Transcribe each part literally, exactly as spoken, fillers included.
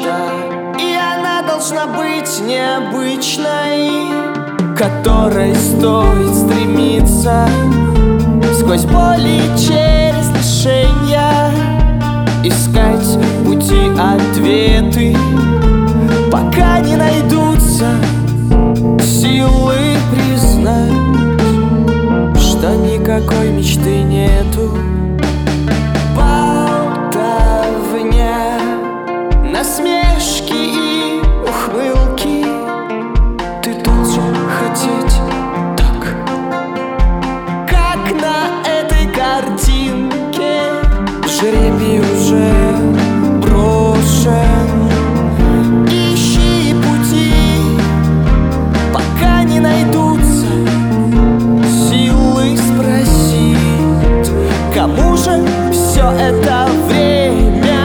мечта, и она должна быть необычной, которой стоит стремиться сквозь боли через лишения, искать пути, ответы, пока не найдутся силы признать, что никакой мечты нету. Болтовня, насмешки и ухмылки. Ты должен хотеть так, как на этой картинке. Жребий уже брошен. Ищи пути, пока не найдутся силы спросить, кому же все это время.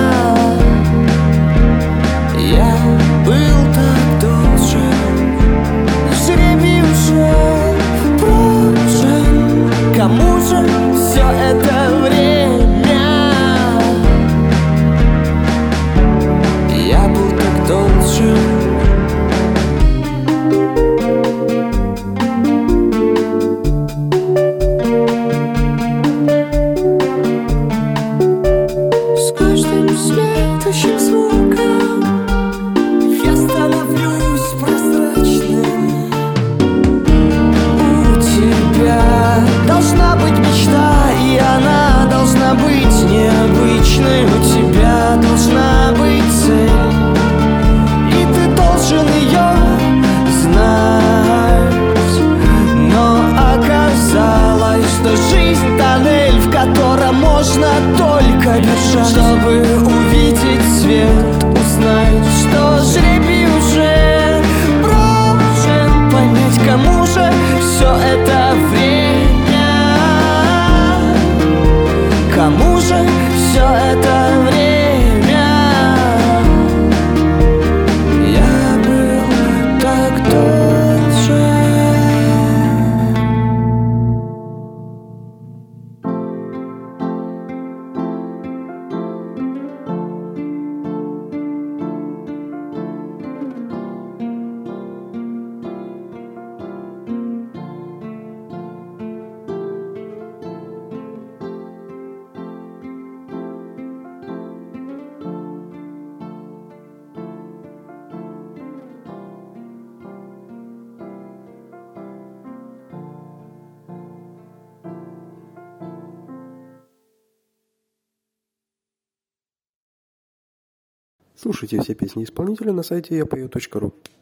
Я был так должен, жребий уже брошен. Кому же все это время. Я был так должен. С каждым следующим звуком я становлюсь прозрачным. У тебя должна быть мечта, и она должна быть необычной. У тебя должна быть цель, и ты должен ее знать. Но оказалось, что жизнь тоннель, в котором можно только бежать, чтобы увидеть свет, узнать, что жребий уже брошен, понять, кому же все это время. Кому же все это время. Я был так должен. Слушайте все песни исполнителя на сайте я пою точка ру.